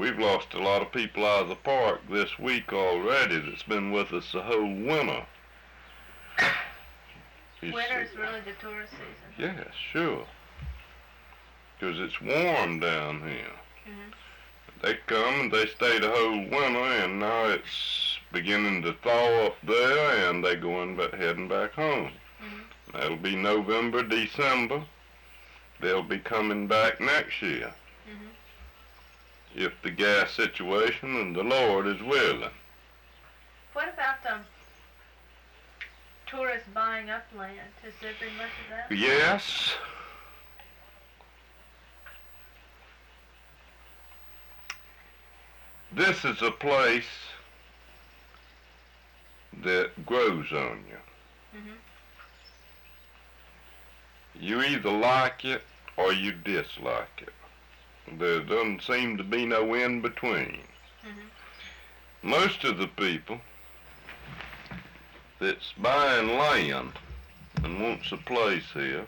we've lost a lot of people out of the park this week already that's been with us the whole winter. Winter's really the tourist season. Yes, sure. Because it's warm down here. They come and they stay the whole winter, and now it's beginning to thaw up there, and they heading back home. That'll be November, December. They'll be coming back next year. If the gas situation and the Lord is willing. What about tourists buying up land? Has there been much of that? Yes. This is a place that grows on you. You either like it or you dislike it. There doesn't seem to be no in between. Most of the people that's buying land and wants a place here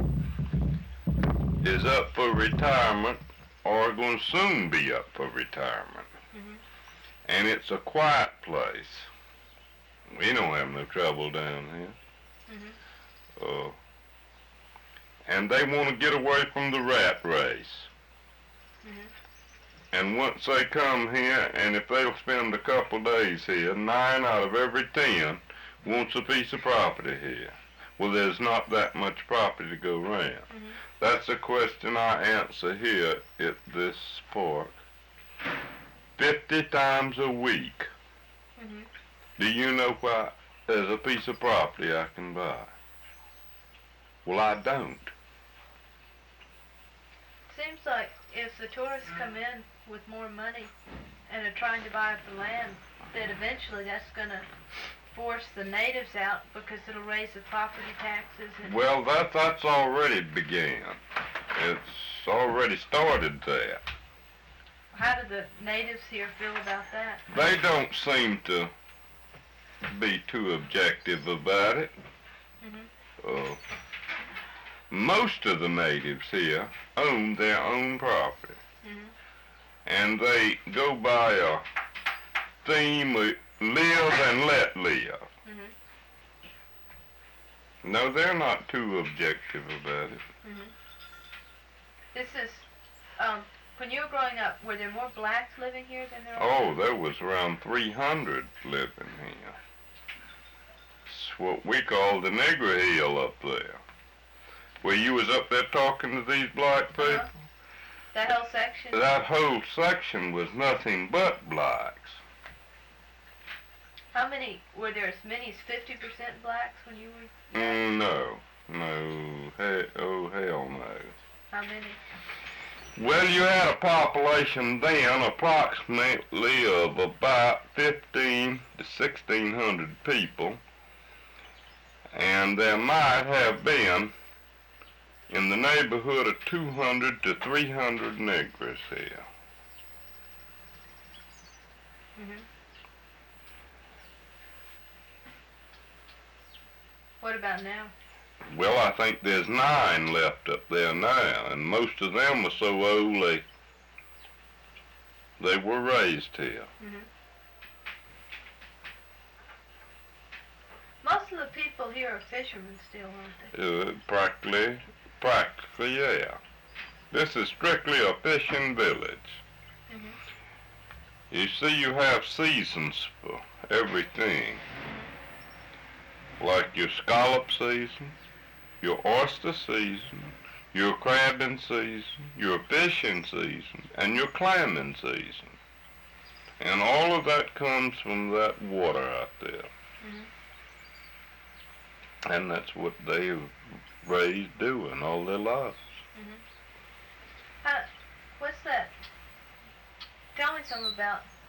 is up for retirement or going to soon be up for retirement. And it's a quiet place. We don't have no trouble down here. And they want to get away from the rat race. And once they come here, and if they'll spend a couple days here, 9 out of every 10 wants a piece of property here. Well, there's not that much property to go around. That's a question I answer here at this park 50 times a week. Do you know what there's a piece of property I can buy? Well, I don't. Seems like if the tourists come in with more money and are trying to buy up the land, that eventually that's going to force the natives out because it'll raise the property taxes. Well, that's already began. It's already started there. How do the natives here feel about that? They don't seem to be too objective about it. Most of the natives here own their own property. And they go by a theme of live and let live. No, they're not too objective about it. This is, when you were growing up, were there more blacks living here than there are? Oh, there was around 300 living here. It's what we call the Nigger Hill up there. Where you was up there talking to these black people. That whole section? That whole section was nothing but blacks. How many, were there as many as 50% blacks when you were? No. Hell no. How many? Well, you had a population then approximately of about 15 to 1,600 people. And there might have been in the neighborhood of 200 to 300 Negroes here. What about now? Well, I think there's 9 left up there now, and most of them were so old they were raised here. Most of the people here are fishermen still, aren't they? Practically, yeah. This is strictly a fishing village. You see, you have seasons for everything. Like your scallop season, your oyster season, your crabbing season, your fishing season, and your clamming season. And all of that comes from that water out there. And that's what they raised doing all their lives. What's that? Tell me something about